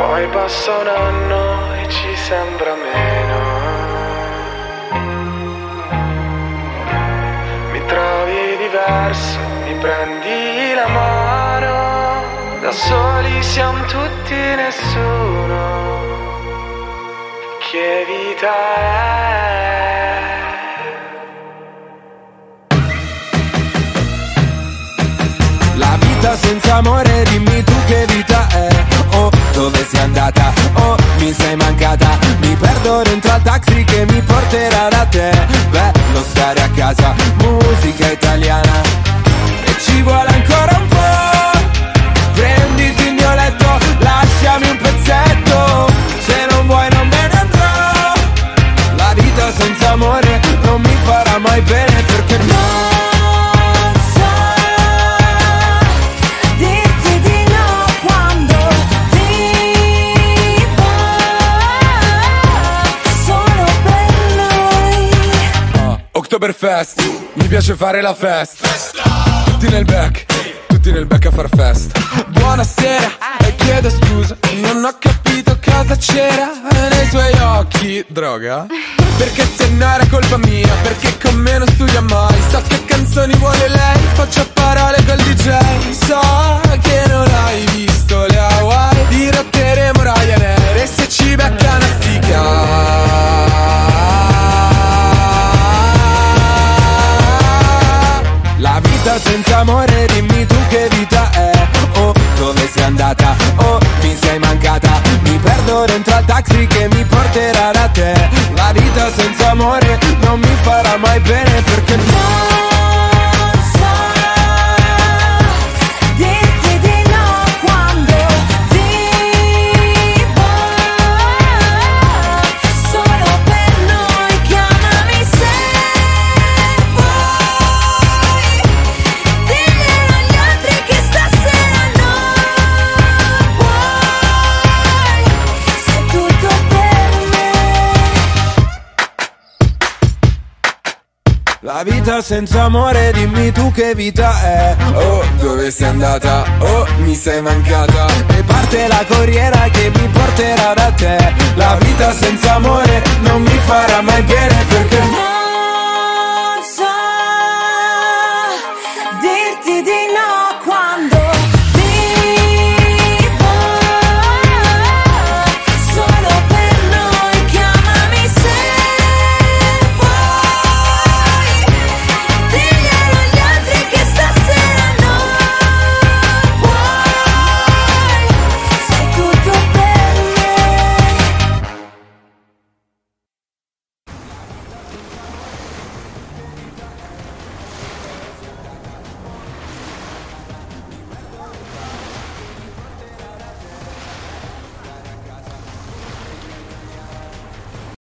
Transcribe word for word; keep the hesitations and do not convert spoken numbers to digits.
Poi passa un anno e ci sembra meno. Mi trovi diverso, mi prendi la mano. Da soli siamo tutti nessuno. Che vita è? La vita senza amore, dimmi tu che vita è. Oh, dove sei andata? Oh, mi sei mancata. Mi perdo dentro al taxi che mi porterà da te. Bello stare a casa, musica italiana. E ci vuole ancora un po'. Prenditi il mio letto, lasciami un pezzetto. Se non vuoi non me ne andrò. La vita senza amore non mi farà mai bene, perché no. Oktoberfest, mi piace fare la festa. Tutti nel back, tutti nel back a far festa. Buonasera, e chiedo scusa, non ho capito cosa c'era nei suoi occhi. Droga? Perché se no era colpa mia, perché con me non studia mai. So che canzoni vuole lei, faccio parole col D J. So che non hai visto le Hawaii, dirotteremo Ryanair e se ci becca una stica. La vita senza amore, dimmi tu che vita è. Oh, dove sei andata? Oh, mi sei mancata. Mi perdo dentro al taxi che mi porterà da te. La vita senza amore non mi farà mai bene, perché no. La vita senza amore, dimmi tu che vita è. Oh, dove sei andata? Oh, mi sei mancata. E parte la corriera che mi porterà da te. La vita senza amore non mi farà mai bene, perché non so dirti di no.